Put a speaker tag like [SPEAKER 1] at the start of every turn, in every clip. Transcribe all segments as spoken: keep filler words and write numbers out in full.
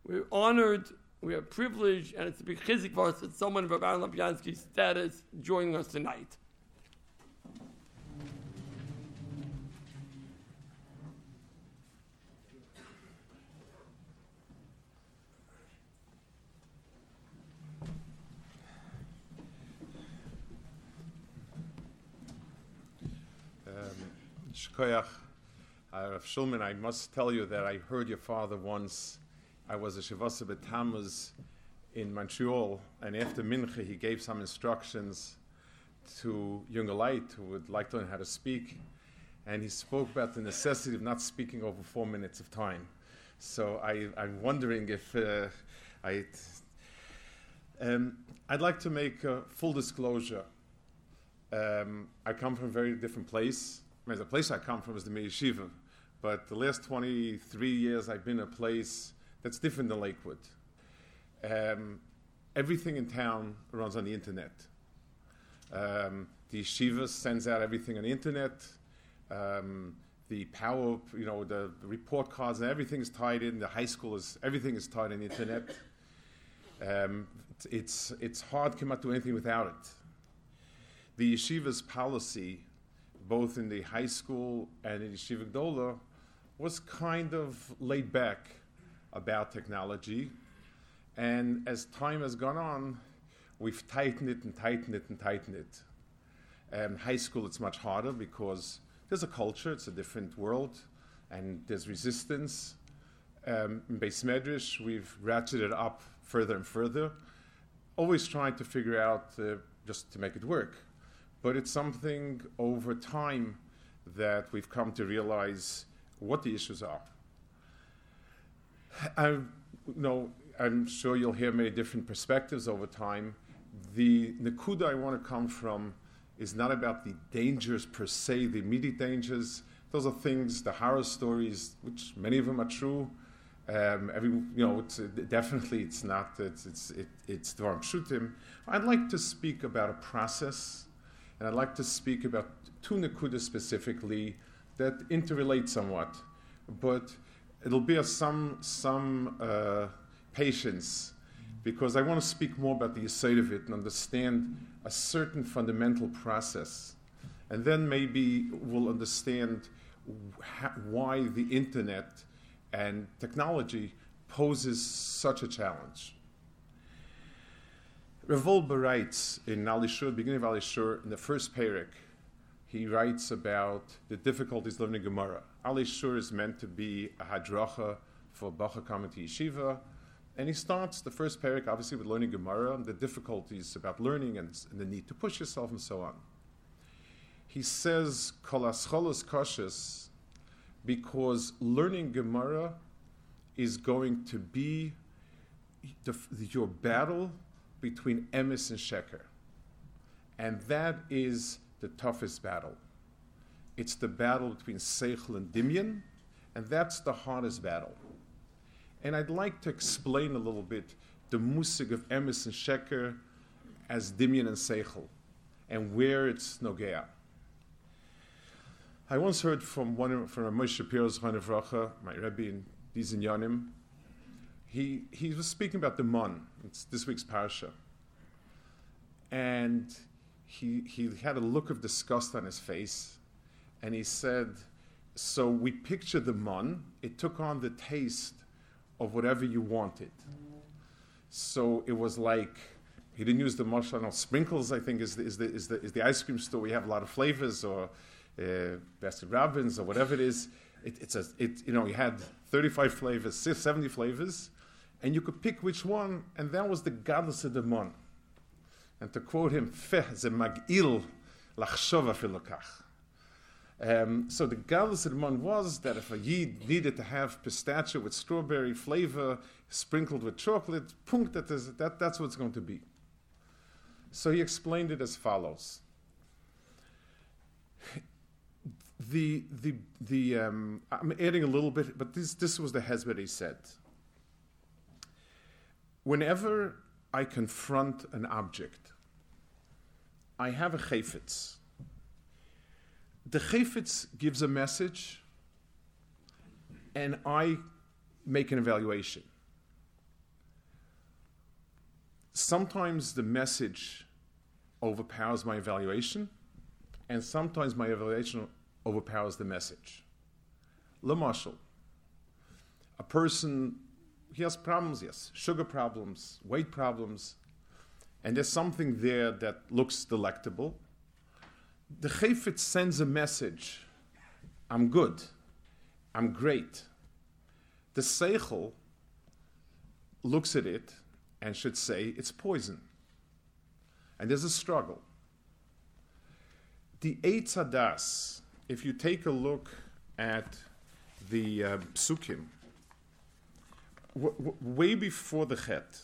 [SPEAKER 1] We're honored, we are privileged, and it's a big chizik for us that someone of Rabbi Lapiansky's status joining us tonight.
[SPEAKER 2] Shkoyach, Rav Shulman, I must tell you that I heard your father once. I was a Shavasa B'Tammuz in Montreal, and after Mincha he gave some instructions to younger light who would like to learn how to speak, and he spoke about the necessity of not speaking over four minutes of time. So I, I'm wondering if uh, I, um, I'd like to make a full disclosure. Um, I come from a very different place. I mean, the place I come from is the Meir Yeshiva, but the last twenty-three years I've been in a place that's different than Lakewood. Um, everything in town runs on the internet. Um, the yeshiva sends out everything on the internet. Um, the power, you know, the, the report cards and everything is tied in. The high school is, everything is tied in the internet. Um, it's, it's hard to do anything without it. The yeshiva's policy, both in the high school and in Yeshiva Gdola, was kind of laid back about technology. And as time has gone on, we've tightened it and tightened it and tightened it. Um, high school, it's much harder because there's a culture, it's a different world, and there's resistance. Um, in Beis Medrash, we've ratcheted up further and further, always trying to figure out uh, just to make it work. But it's something over time that we've come to realize what the issues are. I, you know, I'm sure you'll hear many different perspectives over time. The Nakuda I want to come from is not about the dangers per se, the immediate dangers. Those are things, the horror stories, which many of them are true. Um, every, you know, it's, uh, definitely it's not, it's, it's, it, it's Dvarim Pshutim. I'd like to speak about a process, and I'd like to speak about two Nakudas specifically that interrelate somewhat, but it'll be a some, some uh, patience, because I want to speak more about the yesod of it and understand a certain fundamental process. And then maybe we'll understand wh- why the internet and technology poses such a challenge. Rav Wolbe writes in Ali Shur, beginning of Ali Shur, in the first parak, he writes about the difficulties learning Gemara. Ali Shur is meant to be a hadracha for Bacha coming to yeshiva, and he starts the first parak obviously with learning Gemara and the difficulties about learning and, and the need to push yourself and so on. He says, Kol ascholos koshes, because learning Gemara is going to be the, your battle between emes and sheker. And that is the toughest battle. It's the battle between seichel and dimyan, and that's the hardest battle. And I'd like to explain a little bit the musig of emes and sheker as dimyan and seichel, and where it's nogea. I once heard from one from Moshe Shapiro, Zechron Livracha, my Rebbe in Dizin Yonim. He he was speaking about the Mon. It's this week's parsha, and he he had a look of disgust on his face, and he said, "So we pictured the Mon. It took on the taste of whatever you wanted. So it was like." He didn't use the mashal, no, sprinkles, I think, is the, is, the, is, the, is the ice cream store. We have a lot of flavors, or uh, Baskin Robbins, or whatever it is. It, it's a, it, you know, you had thirty-five flavors, seventy flavors, and you could pick which one, and that was the gadlus of the mon. And to quote him, Feh ze mag'il lachshov afilu kach. Um, so the gadlus of the mon was that if a yid needed to have pistachio with strawberry flavor sprinkled with chocolate, punk, that is, that, that's what it's going to be. So he explained it as follows. The, the, the, um, I'm adding a little bit, but this, this was the hezbollah he said. Whenever I confront an object, I have a chayfetz. The chayfetz gives a message, and I make an evaluation. sometimes the message overpowers my evaluation, and sometimes my evaluation overpowers the message. L'mashal, a person, he has problems, yes, sugar problems, weight problems, and there's something there that looks delectable. The Chayfetz sends a message, I'm good, I'm great. The Seichel looks at it and should say it's poison. And there's a struggle. The Eitz Hadas, if you take a look at the uh, Psukim, w- w- way before the Chet,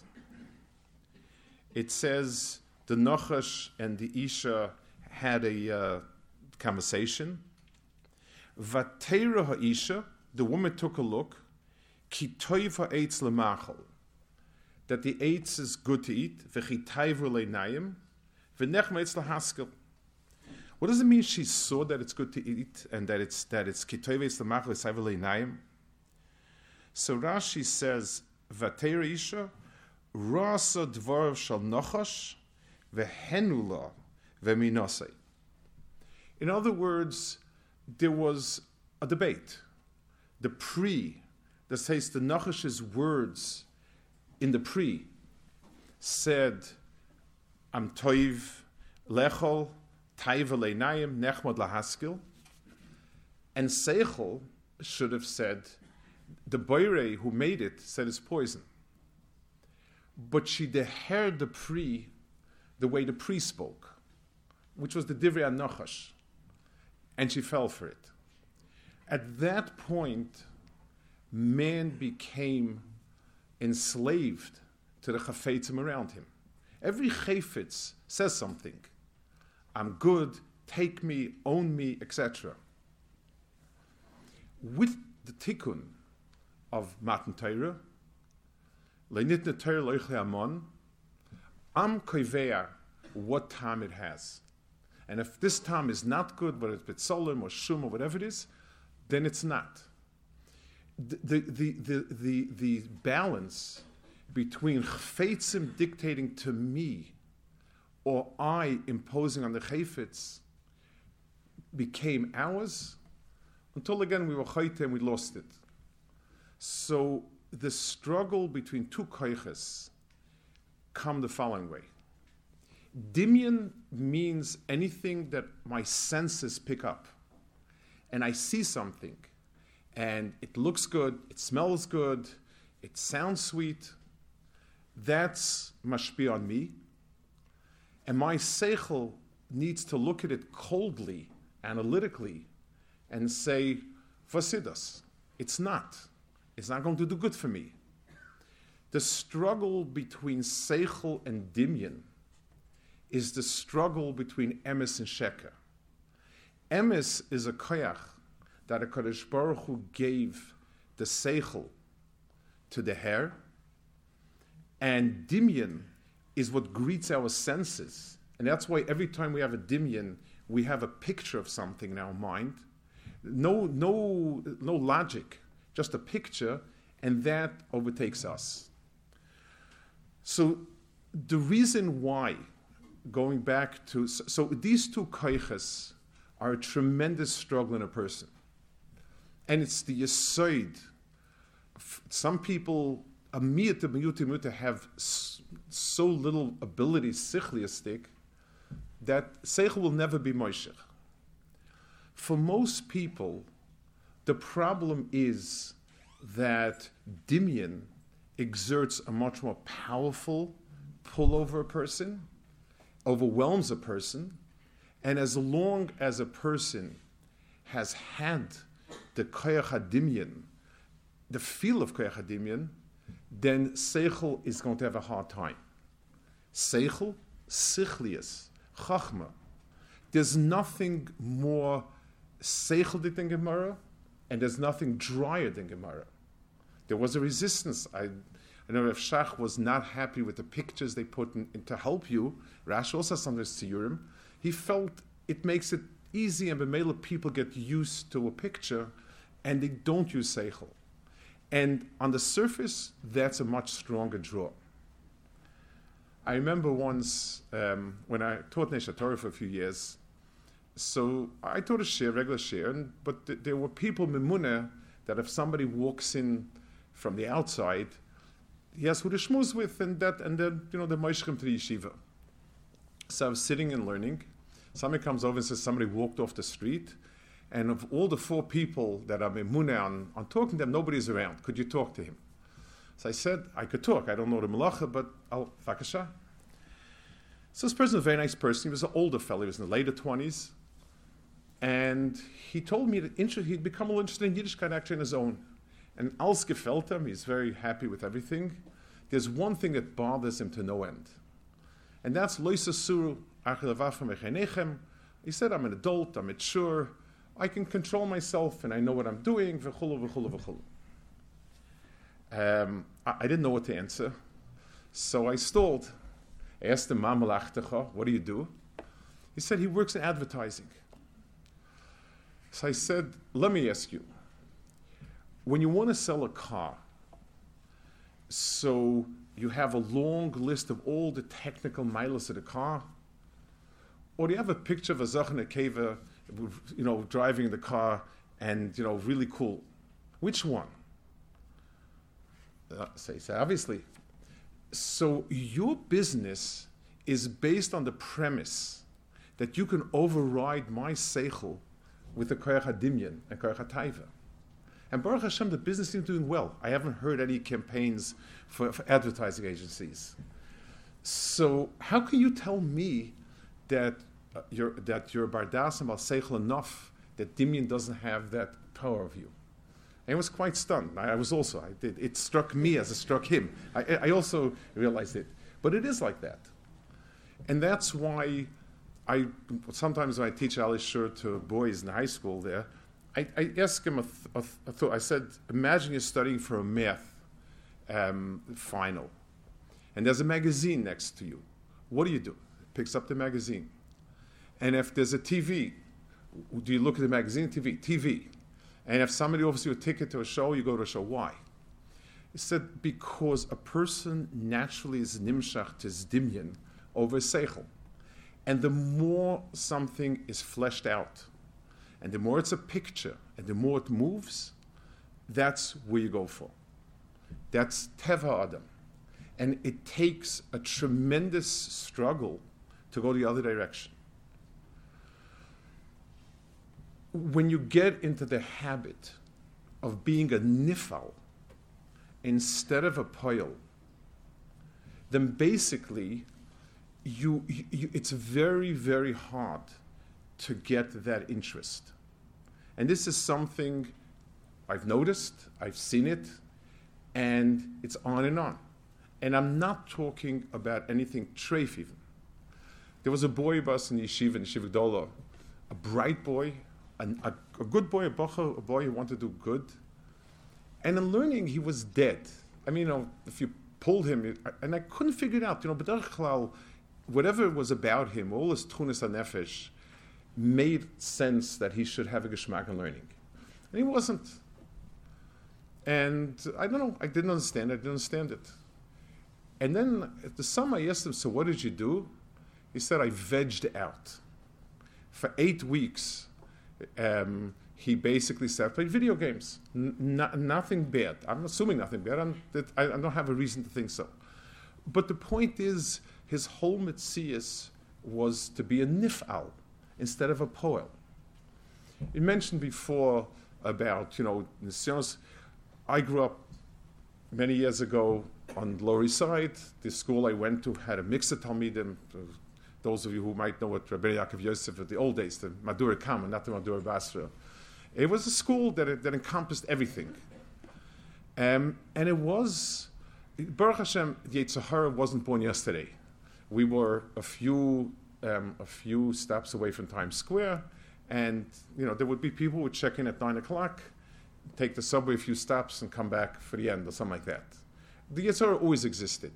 [SPEAKER 2] it says the Nachash and the Isha had a uh, conversation. Vatera ha'isha, the woman took a look, ki toiv ha'etz lemachal, that the eitz is good to eat, v'chi taivu leinayim, v'nech me'etz lahaskel. What does it mean she saw that it's good to eat and that it's that it's ki toiv ha'etz lemachal v'taivu leinayim? So Rashi says, vatera isha, rasa dvarav shal nachash, v'henula v'minosei. In other words, there was a debate. The pre, that says the Nachash's words in the pre said, Am toiv lechol, taiva leinayim, nechmod lahaskil. And Seichel should have said, the Boire who made it said it's poison. But she deheard the pre the way the pre spoke, which was the Divrei HaNachash. And she fell for it. At that point, man became enslaved to the chafetzim around him. Every chafetz says something. I'm good, take me, own me, et cetera. With the tikkun of Matan Torah, Leinitne Torah loichle amon, am koivea what time it has. And if this time is not good, whether it's Betzolim or Shum or whatever it is, then it's not. The, the, the, the, the, the balance between Chfeitzim dictating to me or I imposing on the Chayfetz became ours until again we were Chayte and we lost it. So the struggle between two Koiches come the following way. Dimyan means anything that my senses pick up. And I see something, and it looks good, it smells good, it sounds sweet. That's mashpi on me. And my seichel needs to look at it coldly, analytically, and say, Vasidas, it's not. It's not going to do good for me. The struggle between seichel and dimyan is the struggle between emes and sheker. Emes is a koyach that a Kadosh Baruch Hu gave the seichel to the hair, and dimyan is what greets our senses. And that's why every time we have a dimyan, we have a picture of something in our mind. No, no, no logic, just a picture, and that overtakes us. So the reason why, going back to, so, so these two koiches are a tremendous struggle in a person. And it's the yesod. Some people, a miyat miyut have so little ability, sichliastic, that seichel will never be moishech. For most people, the problem is that dimyan exerts a much more powerful pull over a person, overwhelms a person, and as long as a person has had the koyach hadimyan, the feel of koyach hadimyan, then seichel is going to have a hard time. Seichel, sichlius, chachma. There's nothing more seichel than Gemara, and there's nothing drier than Gemara. There was a resistance. I, I know if Shach was not happy with the pictures they put in, in to help you. Rashi also sometimes tziyurim. He felt it makes it easy, and b'meila people get used to a picture, and they don't use seichel. And on the surface, that's a much stronger draw. I remember once um, when I taught Nesha Torah for a few years, so I taught a shir, regular shir, and, but th- there were people, Memunah, that if somebody walks in from the outside, he has who to schmooze with, and that, and then, you know, the moishchem to the yeshiva. So I was sitting and learning. Somebody comes over and says somebody walked off the street, and of all the four people that are Memunah on, on talking to them, nobody's around. Could you talk to him? So I said, I could talk. I don't know the malacha, but I'll, fakasha. So this person was a very nice person. He was an older fellow. He was in the later twenties. And he told me that inter- he'd become a little interested in Yiddishkeit actually on his own. And als gefällt him, he's very happy with everything. There's one thing that bothers him to no end. And that's lo yisasuru achel avachem echenechem. He said, I'm an adult, I'm mature, I can control myself, and I know what I'm doing, v'chulu, v'chulu, v'chulu. Um, I, I didn't know what to answer. So I stalled. I asked him, Ma malachtecha, what do you do? He said he works in advertising. So I said, let me ask you, when you want to sell a car, so you have a long list of all the technical miles of the car, or do you have a picture of a Zachan Akeva, you know, driving the car and, you know, really cool? Which one? Uh, so he said, obviously. So your business is based on the premise that you can override my seichel with the koyach hadimyan and koyach hataiva. And Baruch Hashem, the business is doing well. I haven't heard any campaigns for, for advertising agencies. So how can you tell me that uh, you're that you're bardas and seichel enough that dimyan doesn't have that power of you? And I was quite stunned. I, I was also. I did, it struck me as it struck him. I, I also realized it. But it is like that, and that's why I sometimes when I teach Ali Shur to boys in high school there, I, I ask him a, th- a, th- a thought. I said, imagine you're studying for a math um, final, and there's a magazine next to you. What do you do? Picks up the magazine. And if there's a T V, do you look at the magazine? T V, T V. And if somebody offers you a ticket to a show, you go to a show. Why? He said, because a person naturally is nimshach to zdimyan over seichel. And the more something is fleshed out, and the more it's a picture, and the more it moves, that's where you go for. That's Teva Adam. And it takes a tremendous struggle to go the other direction. When you get into the habit of being a nifal instead of a poil, then basically you, you, it's very, very hard to get that interest. And this is something I've noticed, I've seen it, and it's on and on. And I'm not talking about anything treif even. There was a boy of us in Yeshiva, in Yeshiva Gdola, a bright boy, an, a, a good boy, a bocha, a boy who wanted to do good. And in learning, he was dead. I mean, you know, if you pulled him, it, and I couldn't figure it out, you know, but whatever it was about him, all his tunis hanefesh, made sense that he should have a geschmack in learning. And he wasn't. And I don't know, I didn't understand it, I didn't understand it. And then at the summer I asked him, so what did you do? He said, I vegged out. For eight weeks, um, he basically said, played video games. N- n- nothing bad. I'm assuming nothing bad. I'm, that I, I don't have a reason to think so. But the point is, his whole metzius was to be a nif'al instead of a poel. You mentioned before about, you know, nisyonos. I grew up many years ago on the Lower East Side. The school I went to had a mixed talmidim. Those of you who might know what Rabbi Yaakov Yosef of the old days, the Madura Kama, not the Madura Basra. It was a school that, that encompassed everything. Um, and it was, Baruch Hashem, the Yetzer Hara wasn't born yesterday. We were a few um, a few steps away from Times Square, and you know there would be people who would check in at nine o'clock, take the subway a few stops, and come back for the end or something like that. The Yetzer Hara always existed,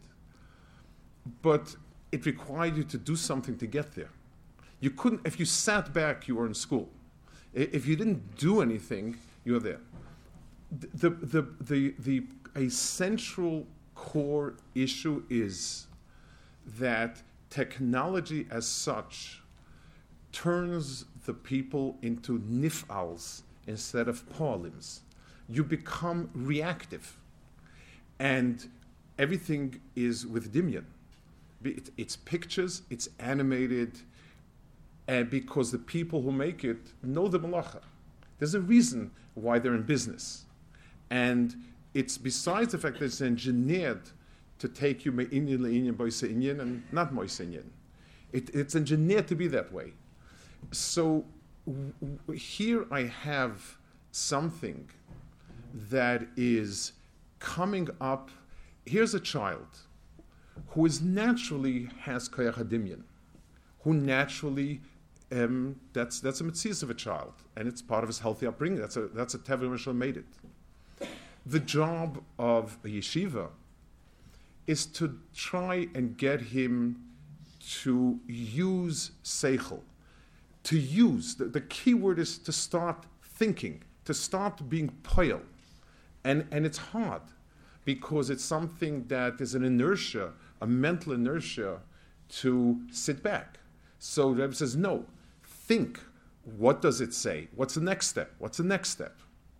[SPEAKER 2] but it required you to do something to get there. You couldn't, if you sat back, you were in school. If you didn't do anything, you were there. The, the, the, the, the, a central core issue is that technology as such turns the people into nif'als instead of po'alims. You become reactive. And everything is with Dimyan. It, it's pictures, it's animated, and because the people who make it know the malacha. There's a reason why they're in business. And it's besides the fact that it's engineered to take you me'inyan le'inyan boise inyan and not moise inyan. It, it's engineered to be that way. So w- w- here I have something that is coming up. Here's a child who is naturally has koyach hadimyan, who naturally um, that's that's a mitzvah of a child, and it's part of his healthy upbringing. That's a that's a Tevra Mishal made it. The job of a yeshiva is to try and get him to use seichel, to use, the, the key word is to start thinking, to start being poil. And, and it's hard because it's something that is an inertia, a mental inertia to sit back. So the Rebbe says, no, think. What does it say? What's the next step? What's the next step?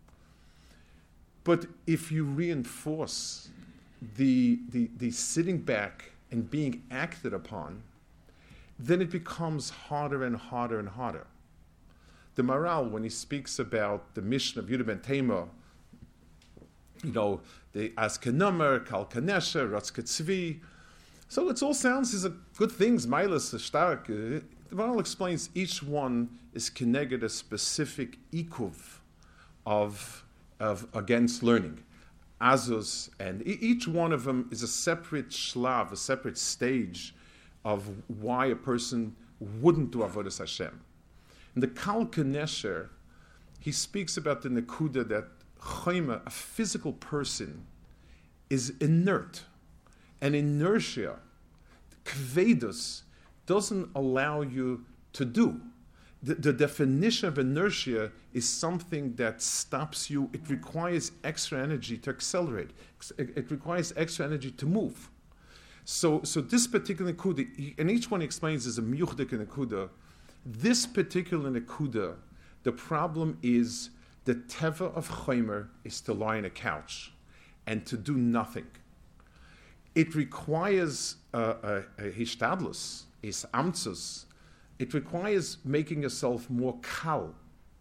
[SPEAKER 2] But if you reinforce the, the, the sitting back and being acted upon, then it becomes harder and harder and harder. The Maral, when he speaks about the mission of Yehuda ben Tema, you know, the Askenamer, Kalkanesha, Ratzke Tzvi. So it all sounds as a good things, Milas, Stark. The Maral explains each one is connected a specific ikuv of, of against learning. Azus, and e- each one of them is a separate shlav, a separate stage of why a person wouldn't do Avodas Hashem. In the Kal Kanesher, he speaks about the Nekuda that Chayma, a physical person, is inert. And inertia, kvedus, doesn't allow you to do. The, the definition of inertia is something that stops you. It requires extra energy to accelerate. It, it requires extra energy to move. So, so this particular nekuda, and each one explains is a miyuchdik nekuda. This particular nekuda, the problem is the teva of chaymer is to lie on a couch and to do nothing. It requires uh, a, a hishtadlus, is amtzus. It requires making yourself more kal.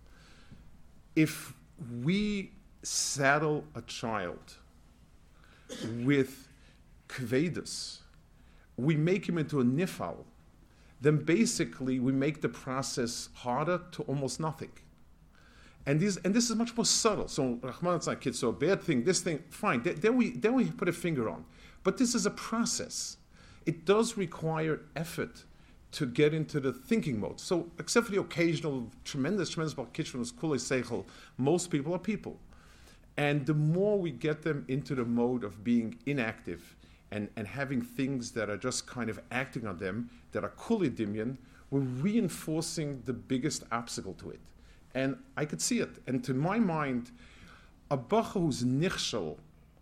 [SPEAKER 2] If we saddle a child with kvedus, we make him into a nifal, then basically we make the process harder to almost nothing. And this, and this is much more subtle. So, Rahman, it's like, so a bad thing, this thing, fine. Then, then, we, then we put a finger on. But this is a process. It does require effort to get into the thinking mode. So, except for the occasional tremendous, tremendous Balkitchman's Kulei Seichel, most people are people. And the more we get them into the mode of being inactive and, and having things that are just kind of acting on them, that are Kulei Dimyan, we're reinforcing the biggest obstacle to it. And I could see it. And to my mind, a bacha who's nichshel,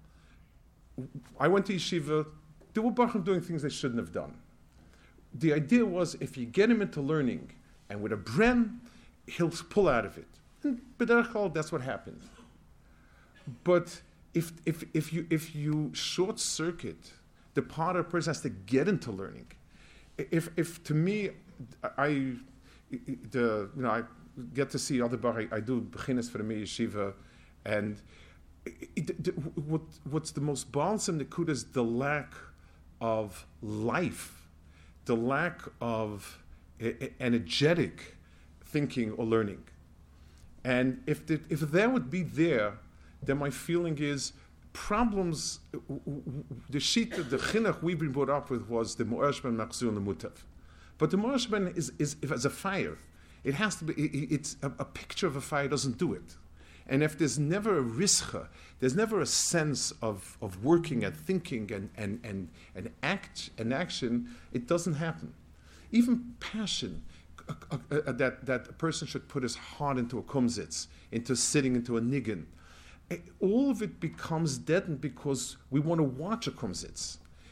[SPEAKER 2] I went to yeshiva, there were bachim doing things they shouldn't have done. The idea was if you get him into learning, and with a bren, he'll pull out of it. And b'derech kol, that's what happens. But if, if, if, you, if you short circuit, the part of the person has to get into learning. If, if to me, I, the, you know, I, get to see other bar. I do beginners for the Meir Yeshiva, and it, it, it, what, what's the most balsam nekuda is the lack of life, the lack of e- energetic thinking or learning. And if the, if that would be there, then my feeling is problems. The sheet, the chinuch we've been brought up with was the Mo'ashban Machzur and the Mutav, but the Mo'ashban is is as a fire. It has to be, it's a, a picture of a fire doesn't do it. And if there's never a rischa, there's never a sense of, of working and thinking and, and, and, and act and action, it doesn't happen. Even passion, uh, uh, uh, that, that a person should put his heart into a kumzitz, into sitting into a niggin. All of it becomes deadened because we want to watch a kumzitz.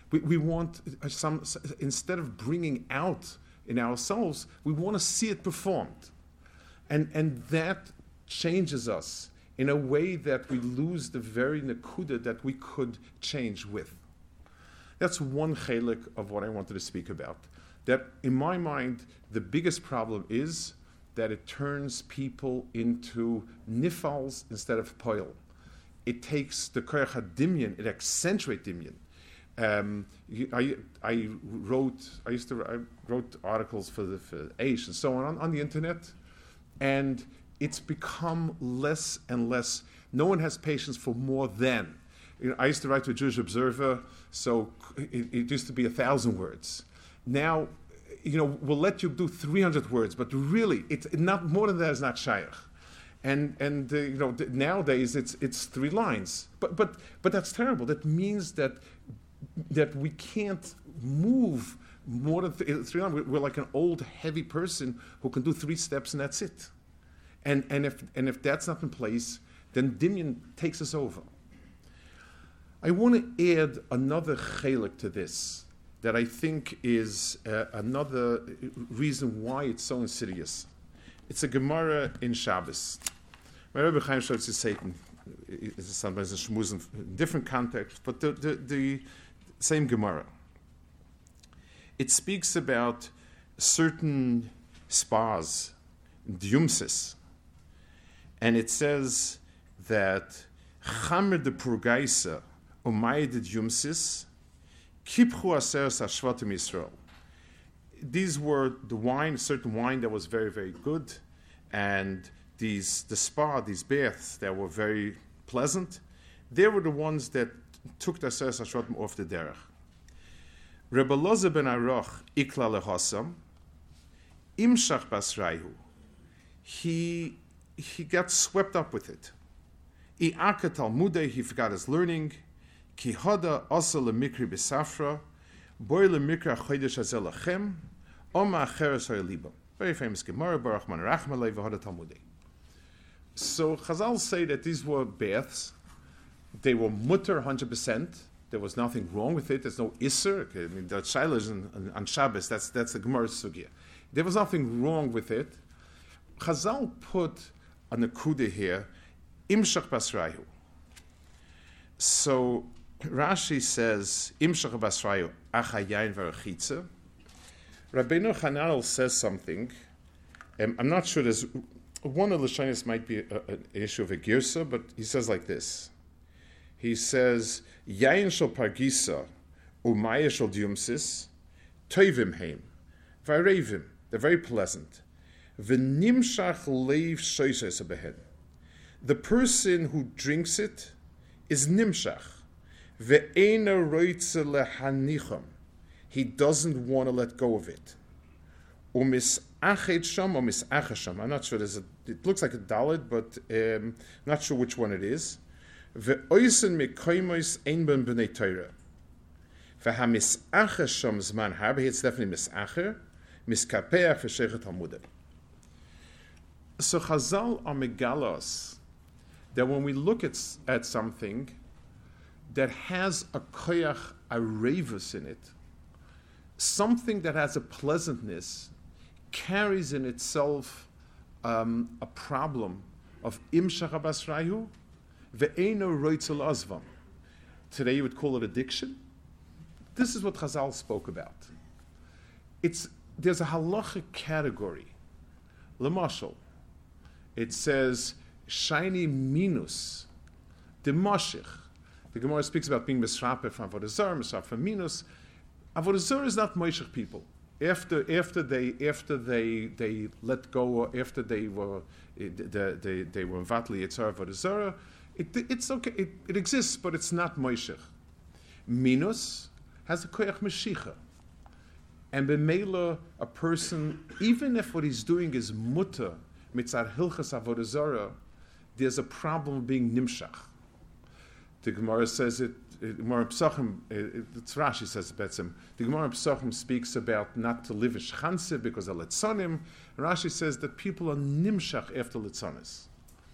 [SPEAKER 2] We, we want some, instead of bringing out in ourselves, we want to see it performed. And, and that changes us in a way that we lose the very nakuda that we could change with. That's one chelik of what I wanted to speak about. That, in my mind, the biggest problem is that it turns people into nifals instead of poil. It takes the koyach hadimyan, it accentuates dimyan. Um, I, I wrote, I used to, I wrote articles for the for Aish and so on, on on the internet, and it's become less and less. No one has patience for more than. You know, I used to write to a Jewish Observer, so it, it used to be a thousand words. Now, you know, we'll let you do three hundred words, but really, it's not more than that is not shaykh. And and uh, you know, th- nowadays it's it's three lines. But but but that's terrible. That means that that we can't move more than th- three lines. We're, we're like an old, heavy person who can do three steps and that's it. And and if and if that's not in place, then Dimyan takes us over. I want to add another chelik to this that I think is uh, another reason why it's so insidious. It's a Gemara in Shabbos. My Rebbe Chaim Shlomo Satan is sometimes a shmuz in different context, but the, the, the same Gemara. It speaks about certain spas, diumsis, and it says that Chamer de Purgaisa umayed diumsis kipchu aseres hashvatim Yisrael. These were the wine, a certain wine that was very, very good, and these the spa, these baths that were very pleasant. They were the ones that took the aseres hashvatim off the derech. Rebbe Lozer ben Aroch ikla lehasam imshach basraihu. He he got swept up with it. I'aka talmudei, he forgot his learning. Ki hada asa lemikri besafra, boy lemikra chodesh hazel lachem, oma acheres ha'yaliba. Very famous Gemara, Baruch man rachma lei v'hada talmudei. So Chazal say that these were baths. They were mutter one hundred percent. There was nothing wrong with it. There's no isser. Okay, I mean, the shayla on, on Shabbos. That's that's the Gemara sugya. There was nothing wrong with it. Chazal put a nekuda here, imshach basrayu. So Rashi says, imshach basrayu achayayin v'rachitza. Rabbeinu Chananel says something. Um, I'm not sure. There's one of the shaynas might be a, a, an issue of a girsa, but he says like this. He says, yayin shel pargisa umaya shel diumsis toivim heim v'arevim. They're very pleasant. V'nimshach leiv shoyses behen. The person who drinks it is nimshach. Ve'ena roitze lehanicham. He doesn't want to let go of it. Umis achet sham or mis achasham. I'm not sure. There's a. It looks like a dalet, but um, not sure which one it is. Ve'oisen mekoymos ein ben b'nei Torah. Ve'hamis achasham zman harbe. It's definitely misacher. Miskapeach v'shechet talmudei. So Chazal are megalos that when we look at at something that has a koyach arevus in it, something that has a pleasantness carries in itself um, a problem of imshach basrayu ve'eno roitzel azvam. Today you would call it addiction. This is what Chazal spoke about. It's there's a halachic category. L'mashal, it says shiny minus the mashich. The Gemara speaks about being misraper from avodah zarah, misraper from minus. Avodah zarah is not moishech people. After after they after they they let go, or after they were they they, they were vatli yitzhar avodah zarah, it it's okay. It, it exists, but it's not moishech. Minus has a koyach meshicha, and b'meila a person, even if what he's doing is mutter mitzad hilchas avodah zarah, there's a problem being nimshach. The Gemara says it. The Gemara Pesachim, it's Rashi says it betzim. The Gemara Pesachim speaks about not to live a shchanse because of litzanim. Rashi says that people are nimshach after litzanis.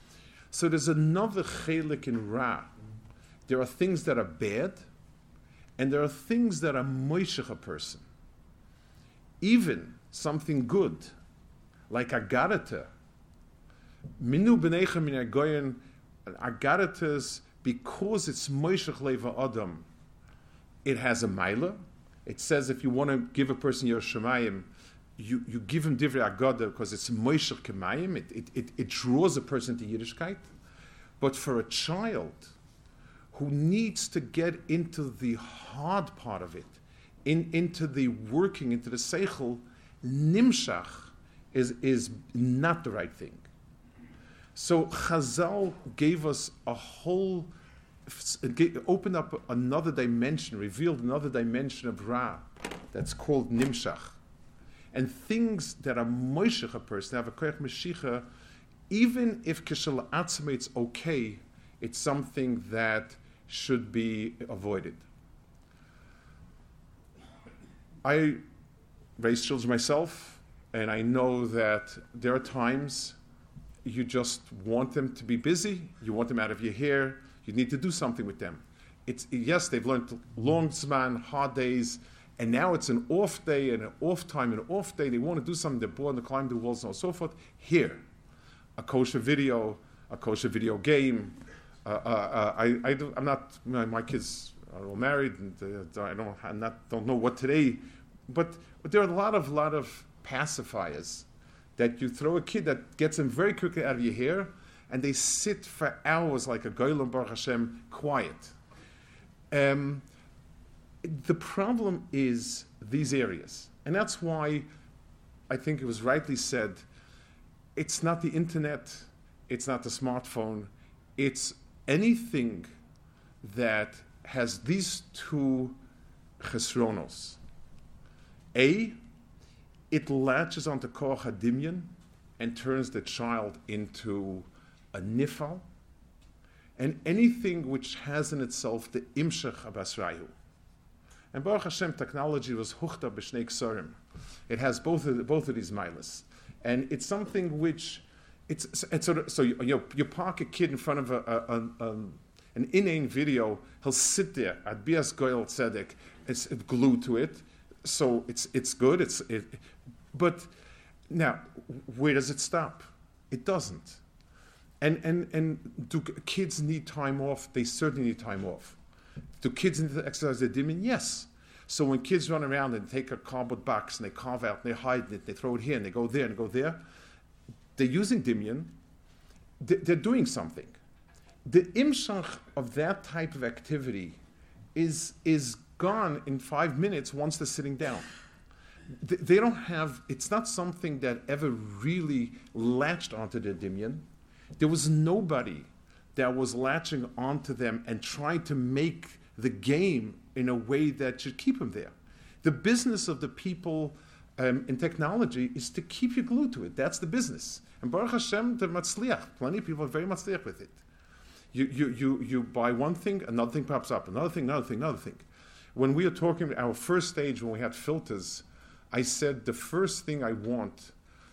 [SPEAKER 2] So there's another chelik in Ra. There are things that are bad, And there are things that are moishech a person. Even something good, like agarata. Minu b'neicha min agoyen, agaratas, because it's moishech leva adam, it has a maila. It says if you want to give a person your shemayim, you, you give him divrei agada because it's moishech kemayim. It, it, it, it draws a person to Yiddishkeit. But for a child who needs to get into the hard part of it, in, into the working, into the seichel, nimshach is, is not the right thing. So Chazal gave us a whole, opened up another dimension, revealed another dimension of Ra that's called nimshach. And things that are moishech a person, have a koyach meshicha, even if kishal atzma it's okay, it's something that should be avoided. I raise children myself, and I know that there are times you just want them to be busy, you want them out of your hair, you need to do something with them. It's, yes, they've learned long zman, hard days, and now it's an off day and an off time and an off day. They want to do something, they're bored, they climb the walls and so forth. Here, a kosher video, a kosher video game. Uh, uh, uh, I, I do, I'm not, my, my kids are all married, and uh, I don't, I'm not, don't know what today, but, but there are a lot of, lot of pacifiers that you throw a kid that gets them very quickly out of your hair, and they sit for hours like a Goylem Baruch Hashem, quiet. Um, the problem is these areas. And that's why I think it was rightly said, it's not the internet, it's not the smartphone, it's anything that has these two chesronos. A, it latches onto koach hadimyan and turns the child into a nifal, and anything which has in itself the imshach abasrayu. And Baruch Hashem, technology was huchta b'shnei ksorim. It has both of, both of these milas, and it's something which it's it's sort of, so you, you you park a kid in front of a, a, a, a an inane video, he'll sit there at Bias Goyal Tzedek, it's glued to it, so it's it's good. It's it, but now where does it stop? It doesn't. And and and do kids need time off? They certainly need time off. Do kids need to exercise their dimin? Yes. So when kids run around and take a cardboard box and they carve out and they hide it, they throw it here and they go there and go there, they're using dimion. They're doing something. The imshach of that type of activity is is gone in five minutes once they're sitting down. They don't have. It's not something that ever really latched onto their dimion. There was nobody that was latching onto them and trying to make the game in a way that should keep them there. The business of the people um, in technology is to keep you glued to it. That's the business. And Baruch Hashem, the matzliach. Plenty of people are very matzliach with it. You, you, you, you buy one thing, another thing pops up, another thing, another thing, another thing. When we were talking about our first stage, when we had filters, I said the first thing I want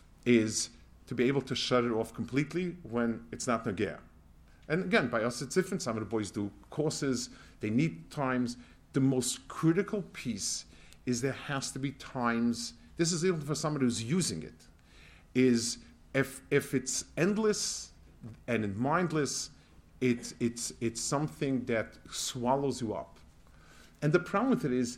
[SPEAKER 2] is to be able to shut it off completely when it's not nagea. And again, by us it's different. Some of the boys do courses, they need times. The most critical piece is there has to be times, this is even for somebody who's using it, is if if it's endless and mindless, it's it's it's something that swallows you up. And the problem with it is,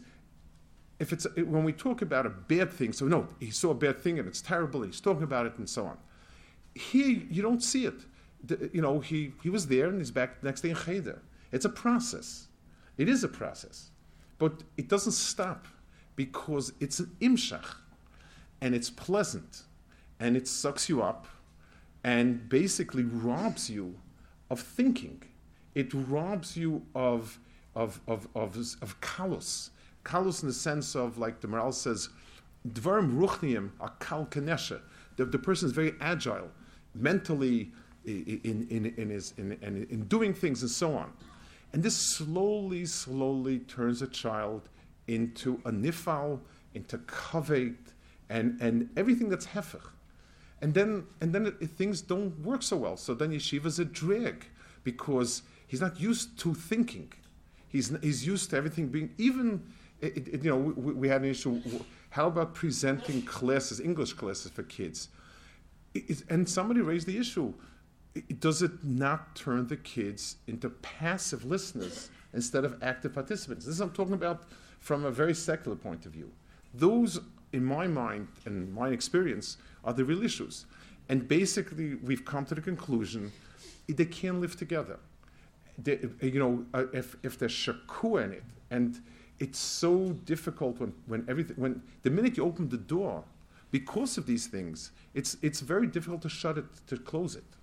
[SPEAKER 2] if it's when we talk about a bad thing, so no, he saw a bad thing and it's terrible, and he's talking about it and so on. Here, you don't see it. The, you know, he, he was there and he's back the next day in Cheder. It's a process. It is a process. But it doesn't stop because it's an imshach and it's pleasant and it sucks you up and basically robs you of thinking. It robs you of of of of, of kalos. Kalos in the sense of, like the Maral says, dvarim ruchniim are kal kanesha. The, the person is very agile, mentally, in in in his in, in in doing things and so on. And this slowly, slowly turns a child into a nifal, into kaved, and and everything that's hefech. And then and then it, it, things don't work so well. So then yeshiva's a drag because he's not used to thinking. He's, he's used to everything being, even, it, it, you know, we, we had an issue, how about presenting classes, English classes for kids? It, it, and somebody raised the issue, it, does it not turn the kids into passive listeners instead of active participants? This is I'm talking about from a very secular point of view. Those, in my mind and my experience, are the real issues. And basically, we've come to the conclusion they can't live together. They, you know, uh, if if there's shakua in it, and it's so difficult when when everything when the minute you open the door, because of these things, it's it's very difficult to shut it, to close it.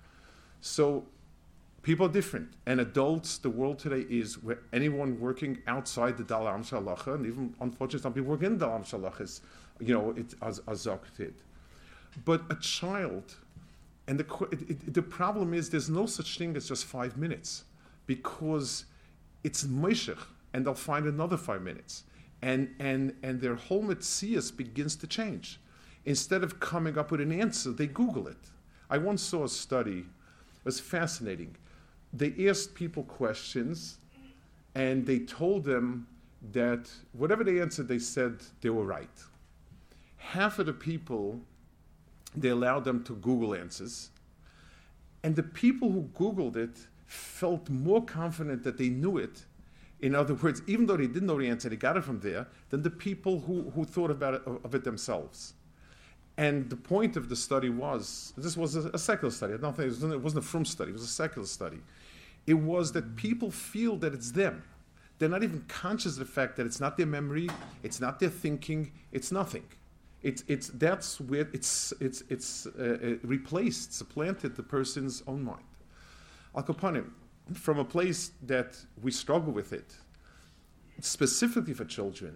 [SPEAKER 2] So people are different, and adults. The world today is where anyone working outside the Dal Am Shalacha, and even unfortunately some people work in the Dal Am Shalacha, is, you know, it as azakted. But a child, and the it, it, the problem is there's no such thing as just five minutes, because it's moishech, and they'll find another five minutes, and and and their whole metzias begins to change. Instead of coming up with an answer, they Google it. I once saw a study; it was fascinating. They asked people questions, and they told them that whatever they answered, they said they were right. Half of the people, they allowed them to Google answers. And the people who Googled it felt more confident that they knew it. In other words, even though they didn't know the answer, they got it from there, than the people who, who thought about it, of it themselves. And the point of the study was, this was a, a secular study. I don't think it, was, it wasn't a frum study, it was a secular study. It was that people feel that it's them. They're not even conscious of the fact that it's not their memory, it's not their thinking, it's nothing. It's it's that's where it's it's it's uh, replaced, supplanted the person's own mind. Al Kapanim, from a place that we struggle with it, specifically for children,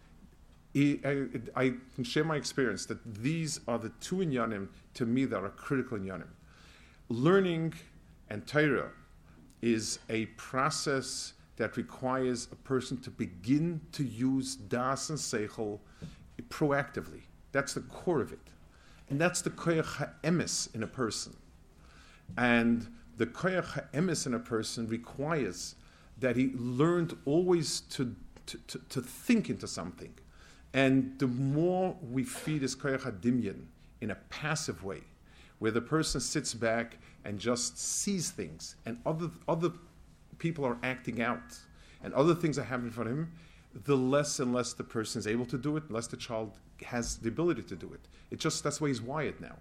[SPEAKER 2] I, I, I can share my experience that these are the two inyanim to me that are critical inyanim. Learning and Torah is a process that requires a person to begin to use das and seichel proactively. That's the core of it. And that's the koyach ha'emes in a person. And the koyach ha'emes in a person requires that he learned always to, to, to, to think into something. And the more we feed his koyach ha'dimyan in a passive way, where the person sits back and just sees things, and other, other people are acting out, and other things are happening for him, the less and less the person is able to do it, less the child has the ability to do it. It just, that's why he's wired now.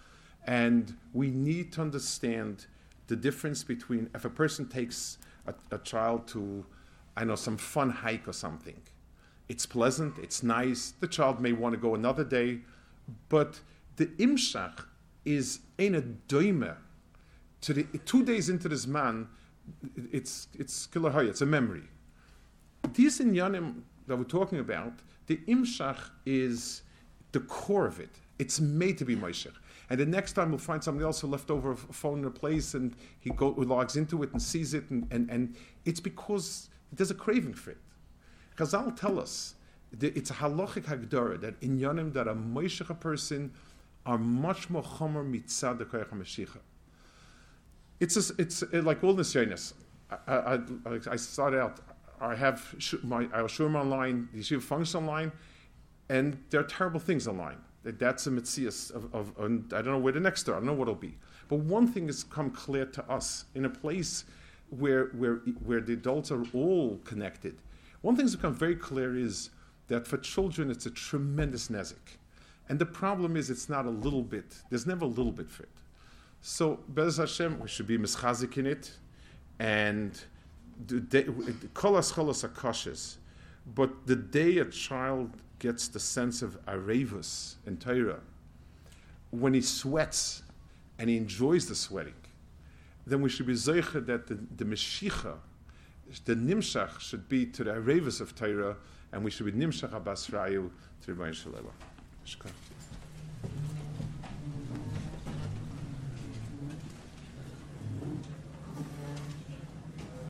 [SPEAKER 2] And we need to understand the difference between, if a person takes a, a child to, I know, some fun hike or something, it's pleasant, it's nice, the child may want to go another day, but the imshach is ein a doime. To the, two days into this man, it's it's kilahaya, it's a memory. These inyanim that we're talking about, the imshach is the core of it. It's made to be moishech. And the next time we'll find somebody else who left over a phone in a place and he go, logs into it and sees it, and, and, and it's because there's a craving for it. Chazal tell us that it's a halachic hagdara that inyanim that a moishech person are much more chomer mitzad the koyach HaMashiach. It's a, it's a, like all nisyonos. I, I, I started out. I have sh- my I shur online, the yeshiva functions online, and there are terrible things online. That's a mitzias of, of, of I don't know where the next door. I don't know what it'll be. But one thing has come clear to us in a place where where where the adults are all connected. One thing that's become very clear is that for children it's a tremendous nezik, and the problem is it's not a little bit. There's never a little bit for it. So, Be'ez Hashem, we should be mischazik in it, and kol hascholos akoshes. But the day a child gets the sense of arevus in Torah, when he sweats and he enjoys the sweating, then we should be zeicha that the, the meshicha, the nimshach, should be to the arevus of Torah, and we should be nimshach abasrayu to the Rebbeinu Shalom.